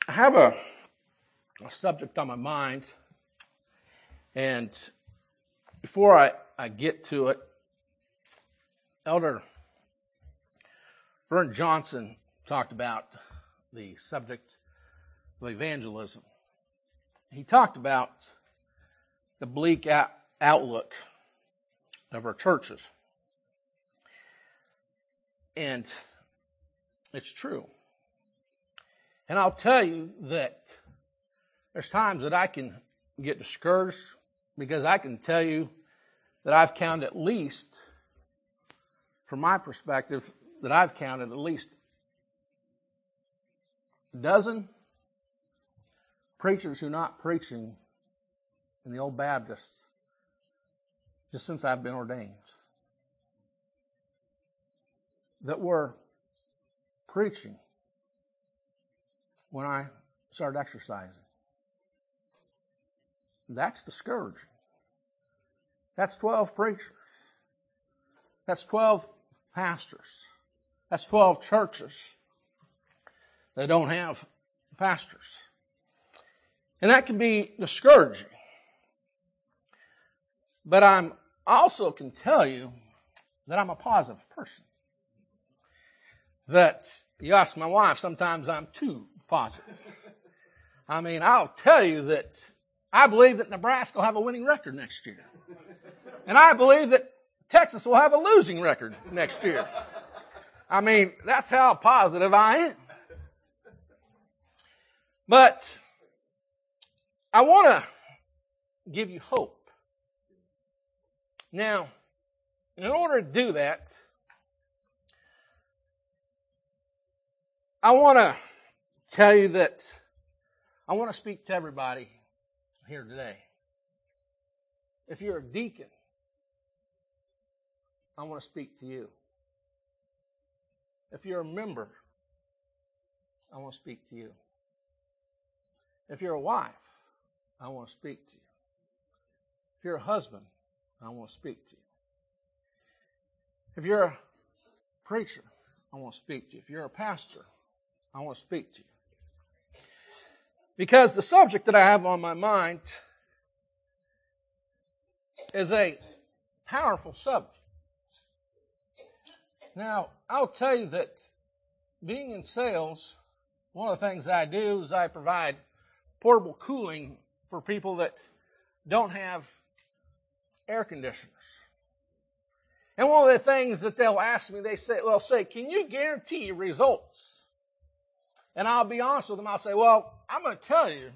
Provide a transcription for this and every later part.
I have a subject on my mind, and before I get to it, Elder Vern Johnson talked about the subject of evangelism. He talked about the bleak outlook of our churches. And it's true. And I'll tell you that there's times that I can get discouraged because I can tell you that I've counted at least, from my perspective, that I've counted at least a dozen preachers who are not preaching in the Old Baptists just since I've been ordained, that were preaching when I started exercising. That's discouraging. That's 12 preachers. That's 12 pastors. That's 12 churches that don't have pastors. And that can be discouraging. But I also can tell you that I'm a positive person. That you ask my wife, sometimes I'm too positive. I mean, I'll tell you that I believe that Nebraska will have a winning record next year. And I believe that Texas will have a losing record next year. I mean, that's how positive I am. But I want to give you hope. Now, in order to do that, I want to tell you that I want to speak to everybody here today. If you're a deacon, I want to speak to you. If you're a member, I want to speak to you. If you're a wife, I want to speak to you. If you're a husband, I want to speak to you. If you're a preacher, I want to speak to you. If you're a pastor, I want to speak to you. Because the subject that I have on my mind is a powerful subject. Now, I'll tell you that being in sales, one of the things I do is I provide portable cooling for people that don't have air conditioners. And one of the things that they'll ask me, they'll say, can you guarantee results? And I'll be honest with them. I'll say, well, I'm going to tell you,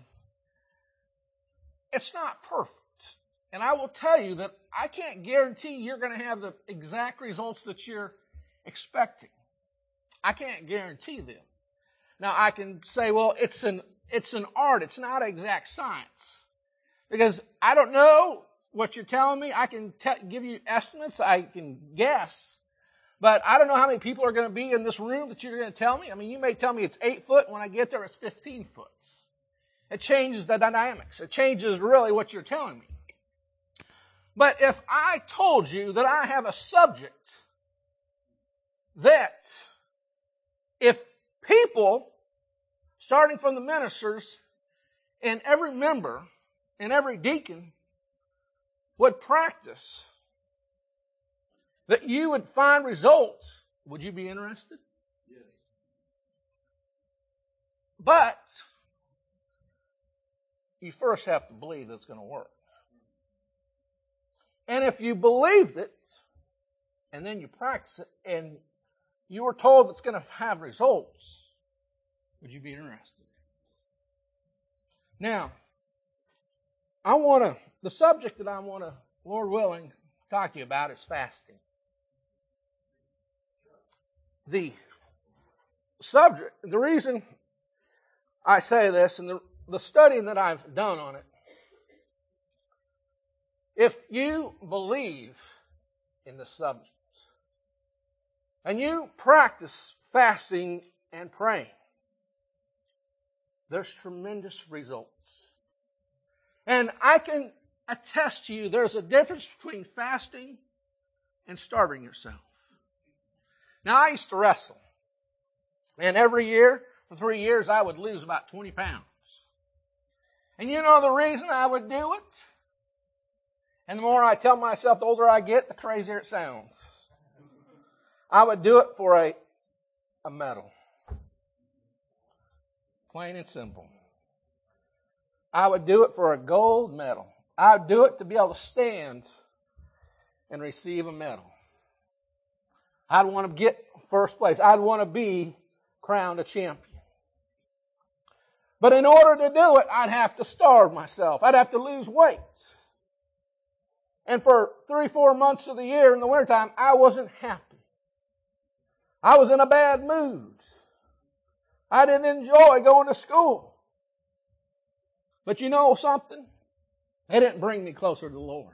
it's not perfect. And I will tell you that I can't guarantee you're going to have the exact results that you're expecting. I can't guarantee them. Now, I can say, well, it's an art. It's not exact science. Because I don't know what you're telling me. I can give you estimates. I can guess. But I don't know how many people are going to be in this room that you're going to tell me. I mean, you may tell me it's 8 foot. When I get there, it's 15 foot. It changes the dynamics. It changes really what you're telling me. But if I told you that I have a subject that if people, starting from the ministers and every member and every deacon would practice, that you would find results, would you be interested? Yes. But you first have to believe that it's going to work. And if you believed it, and then you practice it, and you were told it's going to have results, would you be interested? Now, the subject that I want to, Lord willing, talk to you about is fasting. The subject, the reason I say this, and the studying that I've done on it, if you believe in the subject, and you practice fasting and praying, there's tremendous results. And I can attest to you, there's a difference between fasting and starving yourself. Now, I used to wrestle. And every year, for 3 years, I would lose about 20 pounds. And you know the reason I would do it? And the more I tell myself, the older I get, the crazier it sounds. I would do it for a medal. Plain and simple. I would do it for a gold medal. I would do it to be able to stand and receive a medal. I'd want to get first place. I'd want to be crowned a champion. But in order to do it, I'd have to starve myself. I'd have to lose weight. And for 3-4 months of the year in the wintertime, I wasn't happy. I was in a bad mood. I didn't enjoy going to school. But you know something? It didn't bring me closer to the Lord.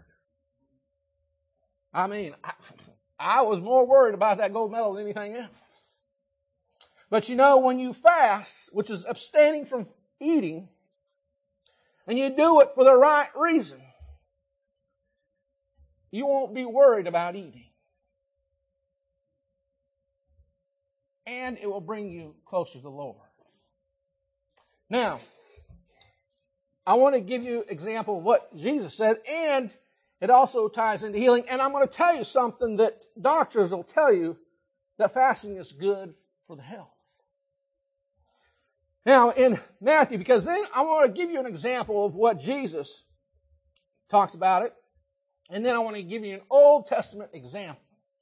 I mean, I was more worried about that gold medal than anything else. But you know, when you fast, which is abstaining from eating, and you do it for the right reason, you won't be worried about eating. And it will bring you closer to the Lord. Now, I want to give you an example of what Jesus said, and it also ties into healing. And I'm going to tell you something that doctors will tell you, that fasting is good for the health. Now, in Matthew, because then I want to give you an example of what Jesus talks about it, and then I want to give you an Old Testament example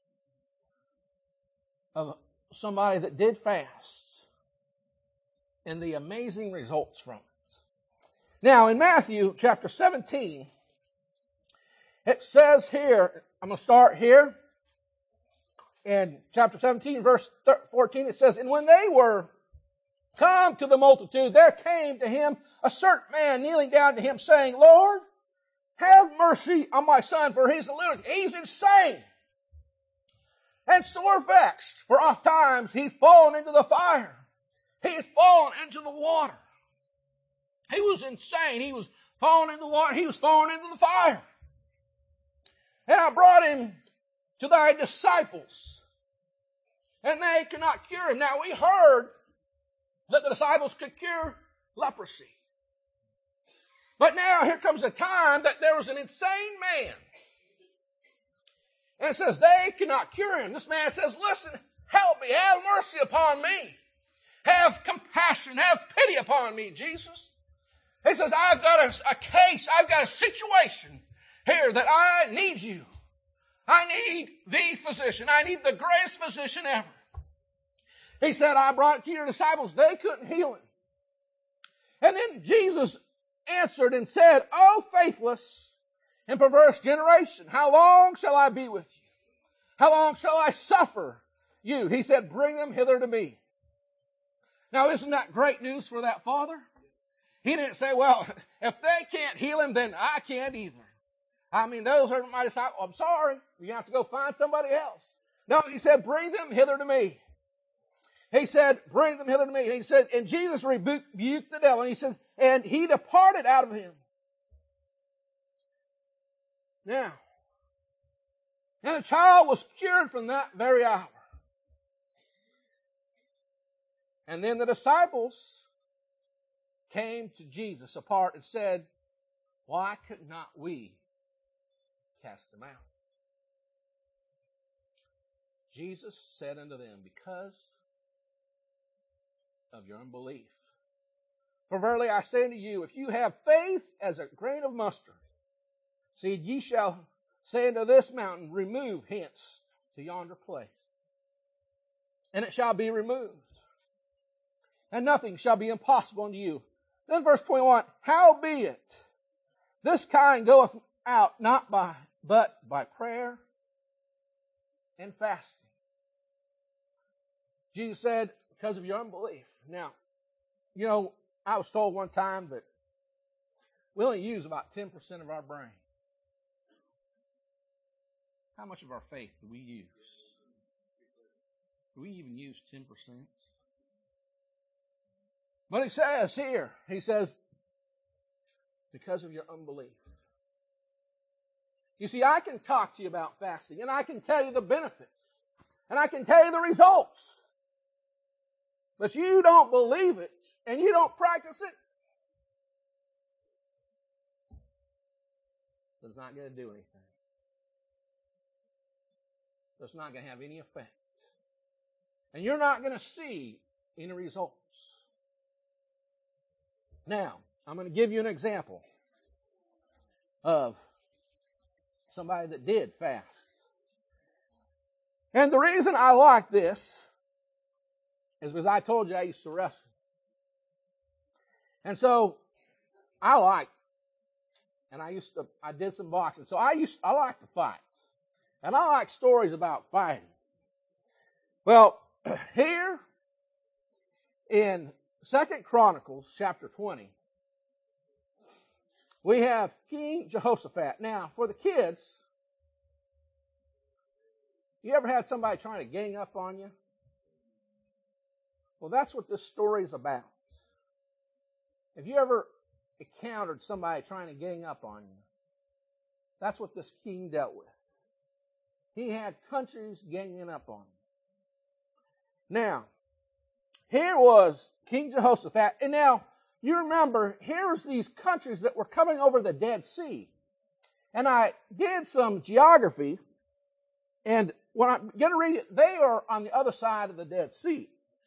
of somebody that did fast and the amazing results from it. Now, in Matthew chapter 17, it says here, I'm going to start here. In chapter 17, verse 14, it says, "And when they were come to the multitude, there came to him a certain man kneeling down to him, saying, Lord, have mercy on my son, for he's a lunatic. He's insane and sore vexed, for oft times he's fallen into the fire. He's fallen into the water." He was insane. He was falling into the water. He was falling into the fire. "And I brought him to thy disciples, and they could not cure him." Now, we heard that the disciples could cure leprosy. But now here comes a time that there was an insane man. And it says they could not cure him. This man says, "Listen, help me, have mercy upon me. Have compassion, have pity upon me, Jesus." He says, "I've got a case, I've got a situation here that I need you. I need the physician. I need the greatest physician ever." He said, "I brought it to your disciples. They couldn't heal him." And then Jesus answered and said, "O faithless and perverse generation, how long shall I be with you? How long shall I suffer you?" He said, "Bring them hither to me." Now, isn't that great news for that father? He didn't say, "Well, if they can't heal him, then I can't either. I mean, those are my disciples. I'm sorry. You have to go find somebody else." No, he said, "Bring them hither to me." He said, "Bring them hither to me." And he said, and Jesus rebuked the devil. And he said, and he departed out of him. Now, and the child was cured from that very hour. And then the disciples came to Jesus apart and said, "Why could not we cast them out?" Jesus said unto them, "Because of your unbelief. For verily I say unto you, if you have faith as a grain of mustard seed, ye shall say unto this mountain, remove hence to yonder place, and it shall be removed. And nothing shall be impossible unto you." Then verse 21, "Howbeit, this kind goeth out not but by prayer and fasting." Jesus said, because of your unbelief. Now, you know, I was told one time that we only use about 10% of our brain. How much of our faith do we use? Do we even use 10%? But he says here, he says, because of your unbelief. You see, I can talk to you about fasting, and I can tell you the benefits, and I can tell you the results. but you don't believe it and you don't practice it, it's not going to do anything. It's not going to have any effect. And you're not going to see any results. Now, I'm going to give you an example of somebody that did fast. And the reason I like this is because I told you I used to wrestle. And so I did some boxing. So I like to fight. And I like stories about fighting. Well, here in 2 Chronicles chapter 20, we have King Jehoshaphat. Now, for the kids, you ever had somebody trying to gang up on you? Well, that's what this story is about. Have you ever encountered somebody trying to gang up on you? That's what this king dealt with. He had countries ganging up on him. Now, here was King Jehoshaphat. And now, you remember, here's these countries that were coming over the Dead Sea. And I did some geography. And when I'm going to read it, they are on the other side of the Dead Sea.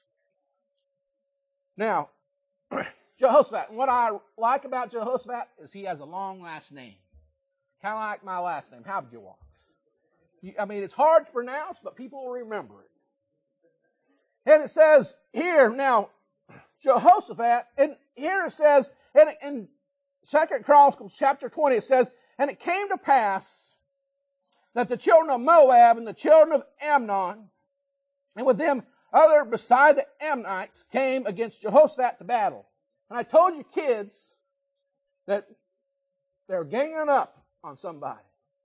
Now, Jehoshaphat, and what I like about Jehoshaphat is he has a long last name. Kind of like my last name, Habjawak. I mean, it's hard to pronounce, but people will remember it. And it says here, now, Jehoshaphat, and here it says, and in 2 Chronicles chapter 20, it says, and it came to pass that the children of Moab and the children of Ammon, and with them other beside the Ammonites, came against Jehoshaphat to battle. And I told you kids that they're ganging up on somebody.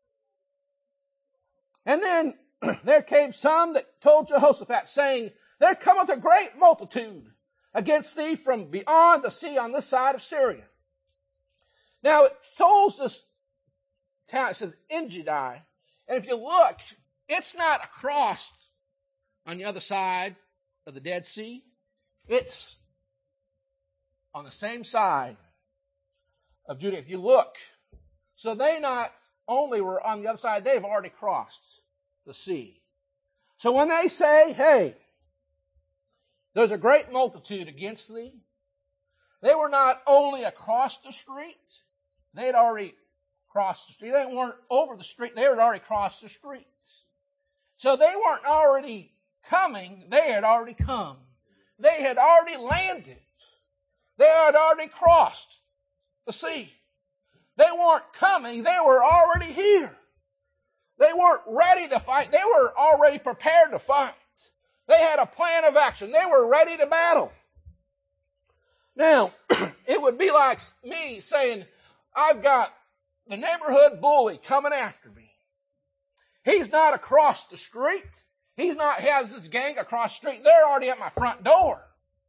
And then there came some that told Jehoshaphat, saying, there cometh a great multitude against thee from beyond the sea on this side of Syria. Now it shows this town, it says Engedi, and if you look, it's not across on the other side of the Dead Sea. It's on the same side of Judah. If you look, so they not only were on the other side, they've already crossed the sea. So when they say, hey, there's a great multitude against thee, they were not only across the street, they had already crossed the street. They weren't over the street, they had already crossed the street. So they weren't already coming, they had already come. They had already landed. They had already crossed the sea. They weren't coming, they were already here. They weren't ready to fight. They were already prepared to fight. They had a plan of action. They were ready to battle. Now, it would be like me saying, I've got the neighborhood bully coming after me. He's not across the street. He has this gang across the street. They're already at my front door.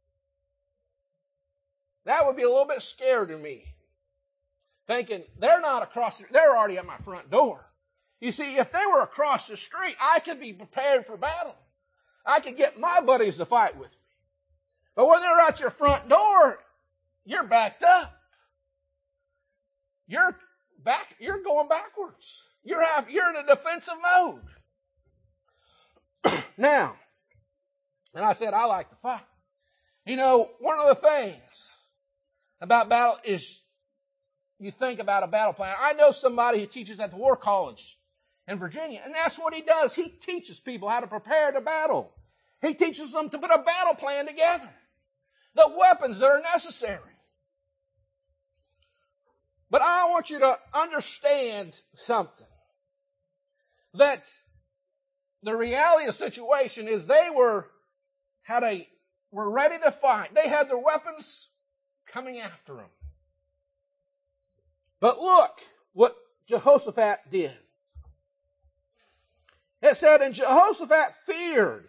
That would be a little bit scary to me. Thinking, they're not across the street. They're already at my front door. You see, if they were across the street, I could be prepared for battle. I could get my buddies to fight with me. But when they're at your front door, you're backed up. You're going backwards. You're in a defensive mode. Now, and I said I like to fight. You know, one of the things about battle is you think about a battle plan. I know somebody who teaches at the War College in Virginia, and that's what he does. He teaches people how to prepare to battle. He teaches them to put a battle plan together. The weapons that are necessary. But I want you to understand something. That the reality of the situation is they were ready to fight. They had their weapons coming after them. But look what Jehoshaphat did. It said, and Jehoshaphat feared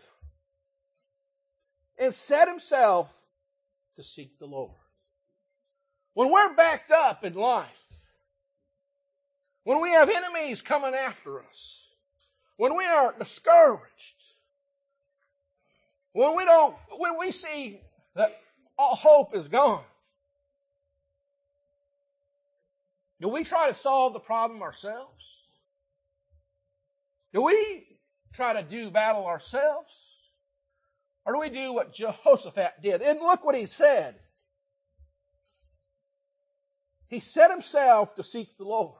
and set himself to seek the Lord. When we're backed up in life, when we have enemies coming after us, when we are discouraged, When we see that all hope is gone, do we try to solve the problem ourselves? Do we try to do battle ourselves? Or do we do what Jehoshaphat did? And look what he said. He set himself to seek the Lord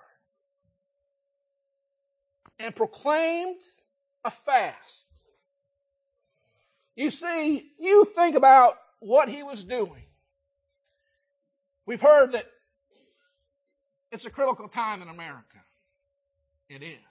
and proclaimed a fast. You see, you think about what he was doing. We've heard that it's a critical time in America. It is.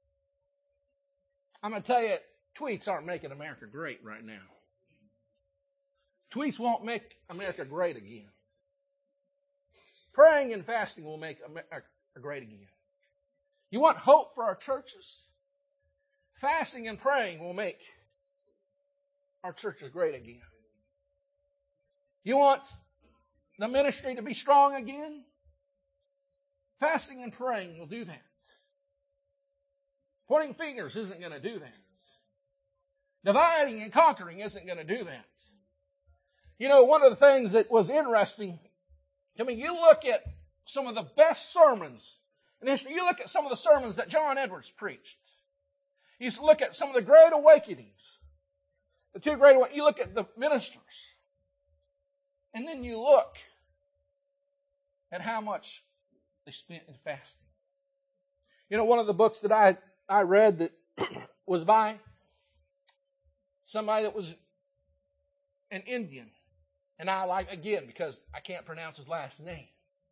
I'm going to tell you, tweets aren't making America great right now. Tweets won't make America great again. Praying and fasting will make America great again. You want hope for our churches? Fasting and praying will make our churches great again. You want the ministry to be strong again? Fasting and praying will do that. Pointing fingers isn't going to do that. Dividing and conquering isn't going to do that. You know, one of the things that was interesting, I mean, you look at some of the best sermons in history. You look at some of the sermons that John Edwards preached. You look at some of the great awakenings. The two great awakenings. You look at the ministers. And then you look at how much they spent in fasting. You know, one of the books that I read that was by somebody that was an Indian. And I like, again, because I can't pronounce his last name.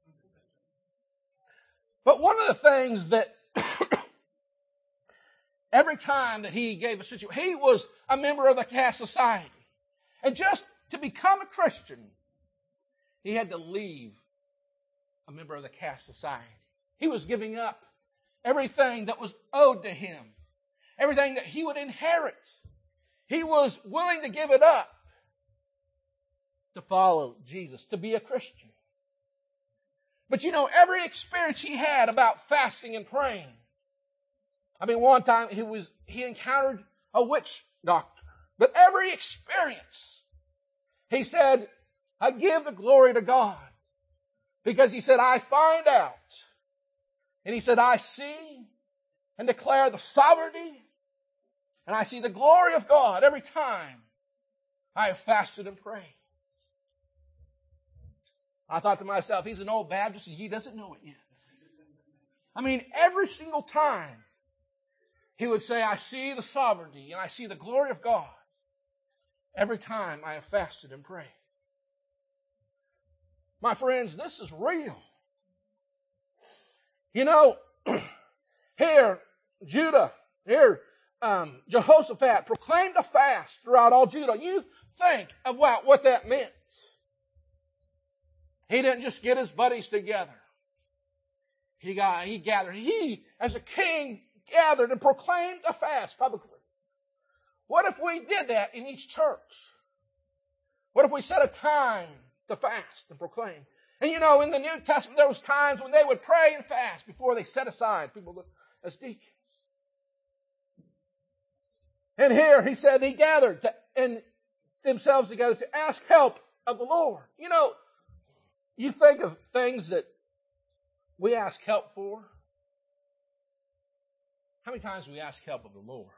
But one of the things that every time that he gave a situation, he was a member of the caste society. And just to become a Christian, he had to leave a member of the caste society. He was giving up everything that was owed to him, everything that he would inherit. He was willing to give it up to follow Jesus, to be a Christian. But you know, every experience he had about fasting and praying. I mean, one time he encountered a witch doctor. But every experience, he said, I give the glory to God. Because he said, I find out. And he said, I see and declare the sovereignty. And I see the glory of God every time I have fasted and prayed. I thought to myself, he's an old Baptist and he doesn't know it yet. I mean, every single time he would say, I see the sovereignty and I see the glory of God every time I have fasted and prayed. My friends, this is real. You know, here, Jehoshaphat proclaimed a fast throughout all Judah. You think about what that meant. He didn't just get his buddies together. He gathered. He, as a king, gathered and proclaimed a fast publicly. What if we did that in each church? What if we set a time to fast and proclaim? And you know, in the New Testament, there was times when they would pray and fast before they set aside people as deacons. And here he said he gathered themselves together to ask help of the Lord. You know, you think of things that we ask help for. How many times do we ask help of the Lord?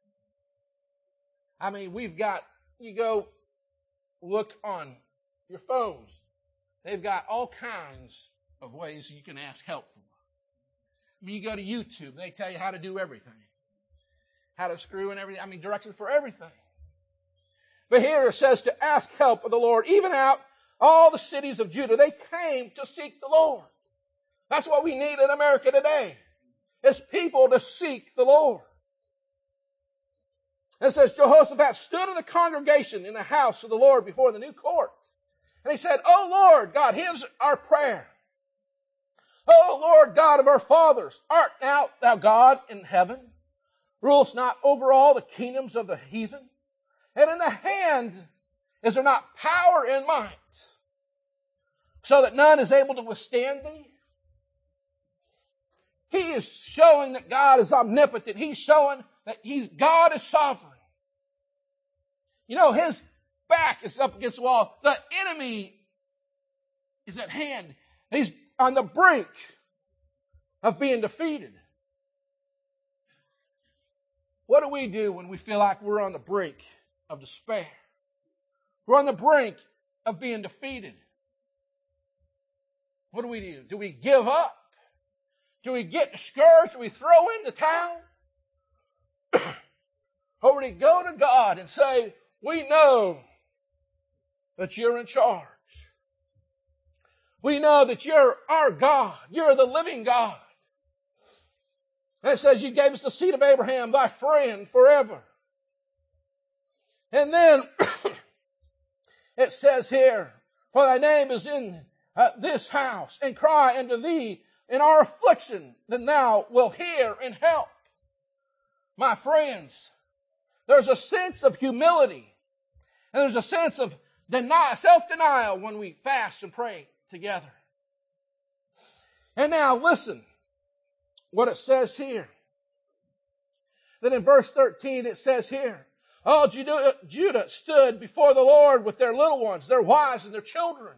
I mean, you go look on your phones. They've got all kinds of ways you can ask help for. I mean, you go to YouTube, they tell you how to do everything. How to screw and everything. I mean, directions for everything. But here it says to ask help of the Lord. Even out all the cities of Judah, they came to seek the Lord. That's what we need in America today, is people to seek the Lord. It says, Jehoshaphat stood in the congregation in the house of the Lord before the new court. And he said, O Lord God, here's our prayer. O Lord God of our fathers, art thou God in heaven? Rulest not over all the kingdoms of the heathen? And in the hand is there not power and might, so that none is able to withstand thee? He is showing that God is omnipotent. He's showing that God is sovereign. You know, his back is up against the wall. The enemy is at hand. He's on the brink of being defeated. What do we do when we feel like we're on the brink of despair? We're on the brink of being defeated. What do? Do we give up? Do we get discouraged? Do we throw in the towel? Or do we go to God and say, we know that you're in charge. We know that you're our God. You're the living God. And it says you gave us the seed of Abraham, thy friend, forever. And then it says here, for thy name is in this house, and cry unto thee in our affliction, then thou wilt hear and help. My friends, there's a sense of humility, and there's a sense of self-denial when we fast and pray together. And now listen what it says here. Then in verse 13 it says here, all Judah stood before the Lord with their little ones, their wives and their children.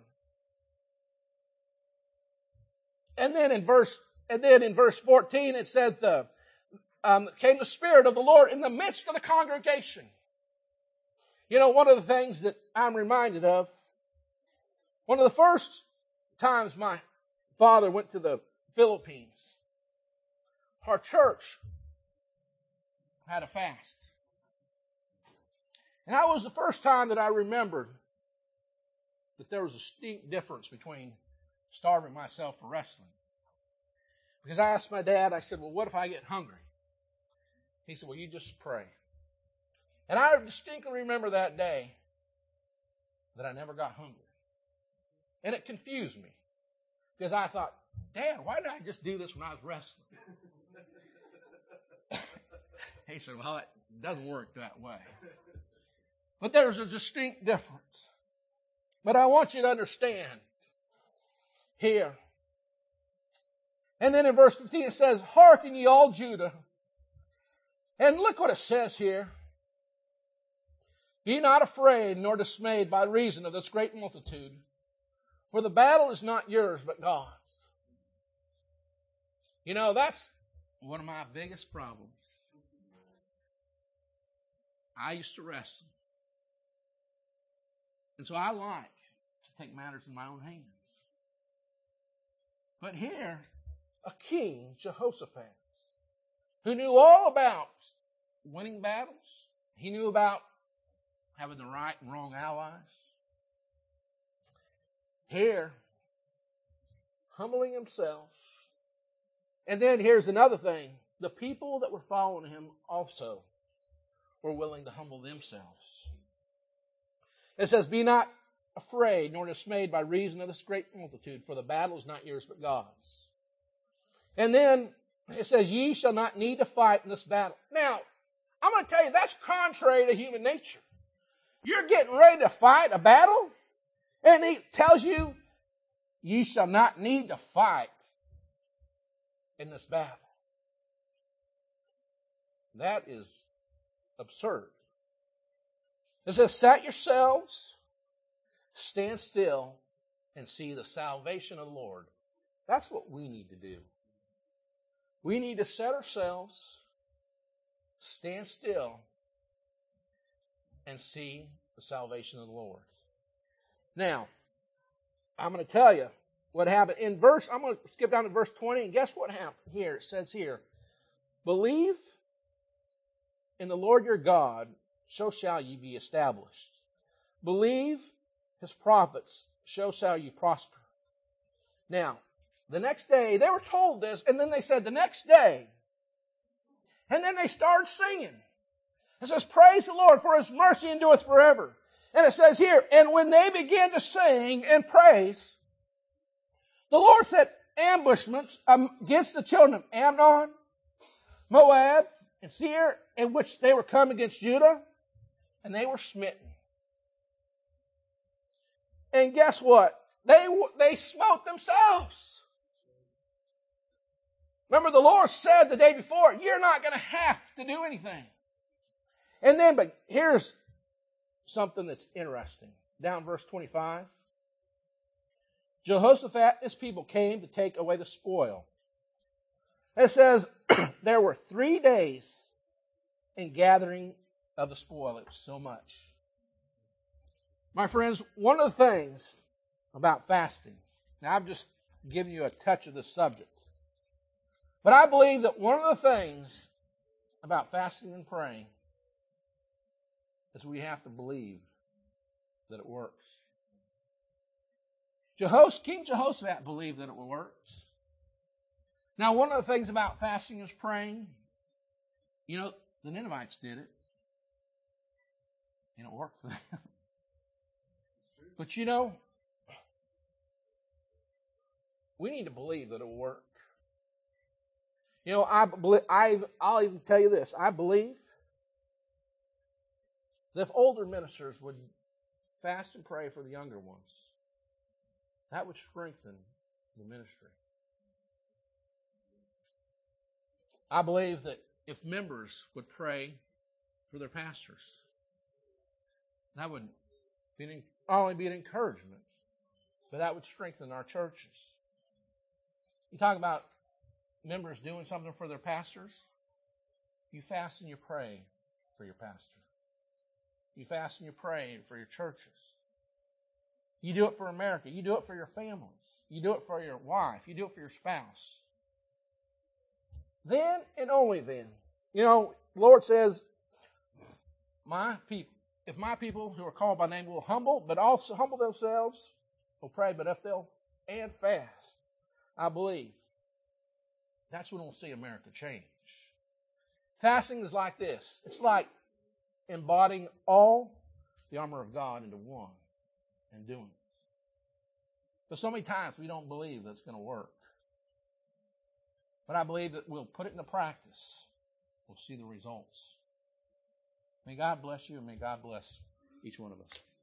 And then in verse 14 it says came the Spirit of the Lord in the midst of the congregation. You know, one of the things that I'm reminded of, one of the first times my father went to the Philippines, our church had a fast. And that was the first time that I remembered that there was a steep difference between starving myself for wrestling. Because I asked my dad, I said, well, what if I get hungry? He said, well, you just pray. And I distinctly remember that day that I never got hungry. And it confused me. Because I thought, Dad, why didn't I just do this when I was wrestling? He said, well, it doesn't work that way. But there's a distinct difference. But I want you to understand here. And then in verse 15 it says, hearken ye all Judah. And look what it says here. Be not afraid nor dismayed by reason of this great multitude, for the battle is not yours but God's. You know, that's one of my biggest problems. I used to wrestle. And so I like to take matters in my own hands. But here, a king, Jehoshaphat, who knew all about winning battles, he knew about having the right and wrong allies. Here, humbling himself. And then here's another thing. The people that were following him also were willing to humble themselves. It says, be not afraid nor dismayed by reason of this great multitude, for the battle is not yours but God's. And then it says, ye shall not need to fight in this battle. Now, I'm going to tell you, that's contrary to human nature. You're getting ready to fight a battle, and he tells you, ye shall not need to fight in this battle. That is absurd. It says, set yourselves, stand still, and see the salvation of the Lord. That's what we need to do. We need to set ourselves, stand still, and see the salvation of the Lord. Now, I'm going to tell you what happened. I'm going to skip down to verse 20, and guess what happened here? It says here, believe in the Lord your God, so shall ye be established. Believe his prophets, so shall you prosper. Now, the next day, they were told this, and then they said the next day. And then they started singing. It says, praise the Lord, for his mercy endureth forever. And it says here, and when they began to sing and praise, the Lord set ambushments against the children of Ammon, Moab, and Seir, in which they were come against Judah, and they were smitten. And guess what? They smote themselves. Remember, the Lord said the day before, you're not going to have to do anything. And then, but here's something that's interesting. Down verse 25. Jehoshaphat, his people came to take away the spoil. It says, there were 3 days in gathering of the spoil. It was so much. My friends, one of the things about fasting, now I've just given you a touch of this subject, but I believe that one of the things about fasting and praying is we have to believe that it works. King Jehoshaphat believed that it worked. Now, one of the things about fasting and praying, the Ninevites did it. And it worked for them. But we need to believe that it will work. I'll even tell you this. I believe that if older ministers would fast and pray for the younger ones, that would strengthen the ministry. I believe that if members would pray for their pastors, that would not only be an encouragement, but that would strengthen our churches. You talk about members doing something for their pastors, you fast and you pray for your pastor. You fast and you pray for your churches. You do it for America. You do it for your families. You do it for your wife. You do it for your spouse. Then and only then. The Lord says, if my people who are called by name will humble themselves, will pray, but if they'll and fast, I believe that's when we'll see America change. Fasting is like this. It's like embodying all the armor of God into one and doing it. But so many times we don't believe that's going to work. But I believe that we'll put it into practice. We'll see the results. May God bless you and may God bless each one of us.